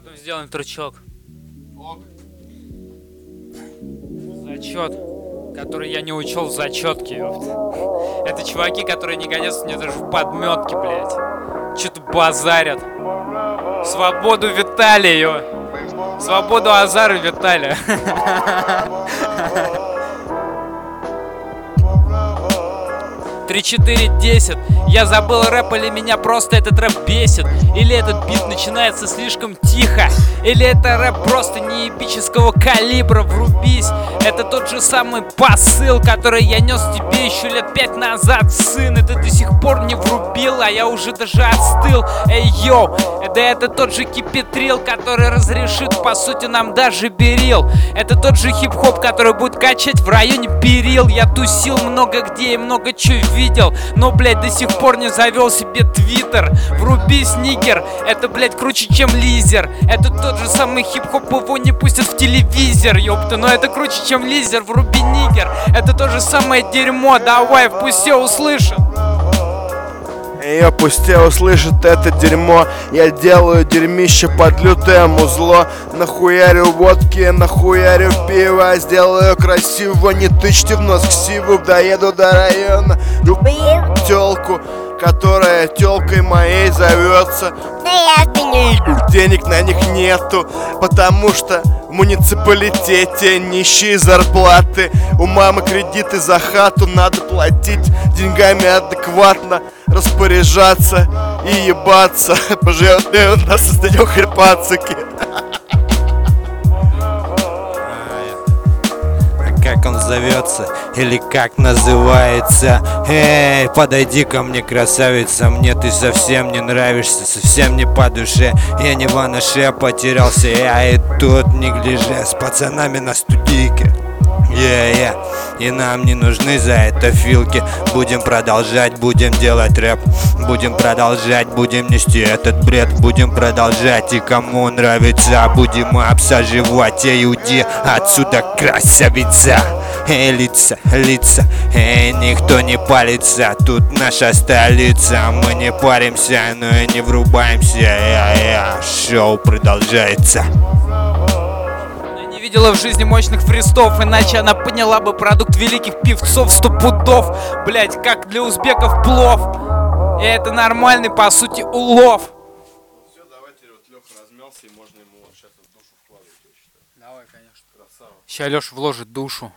Потом сделаем трючок. Ок. Зачет, который я не учел в зачетке, ёпта. Это чуваки, которые не годятся мне даже в подметке, блядь. Что-то базарят. Свободу Виталию. Свободу Азару Виталия. 3-4-10. Я забыл рэп, или меня просто этот рэп бесит? Или этот бит начинается слишком тихо? Или это рэп просто не эпического калибра? Врубись, это тот же самый посыл, который я нес тебе еще лет 5 назад, сын. И ты до сих пор не врубил, а я уже даже отстыл. Эй, йоу, да это тот же кипетрил, который разрешит, по сути, нам даже берил. Это тот же хип-хоп, который будет качать в районе перил. Я тусил много где и много чего видел, но, блядь, до сих пор не завел себе твиттер. Врубись, нигер, это, блядь, круче, чем лизер. Это тот же самый хип-хоп, его не пустят в телевизор, ёпта, но это круче, чем лизер. Вруби, нигер, это то же самое дерьмо, давай, пусть все услышат. Ее пусть все услышат это дерьмо. Я делаю дерьмище под лютое музло. Нахуярю водки, нахуярю пиво. Сделаю красиво, не тычьте в нос ксиву. Доеду до района, тёлку, которая тёлкой моей зовется. Денег на них нету, потому что в муниципалитете нищие зарплаты. У мамы кредиты за хату, надо платить деньгами адекватно, распоряжаться и ебаться. Поживет у нас создаем хрипацики. Как он зовется или как называется? Эй, подойди ко мне, красавица, мне ты совсем не нравишься, совсем не по душе. Я не в анаше потерялся, я и тут не гляжу с пацанами на студийке. И нам не нужны за это филки. Будем продолжать, будем делать рэп. Будем продолжать, будем нести этот бред. Будем продолжать, и кому нравится, будем обсаживать. Эй, уйди отсюда, красавица. Эй, лица, эй, никто не палится. Тут наша столица, мы не паримся, но и не врубаемся. Шоу продолжается. Видела в жизни мощных фристов, иначе она поняла бы продукт великих певцов 100 пудов. Блять, как для узбеков плов. И это нормальный, по сути, улов. Все, давайте, вот Леха размялся, и можно ему сейчас в душу вкладывать, я считаю. Давай, конечно. Красава. Сейчас Леша вложит душу.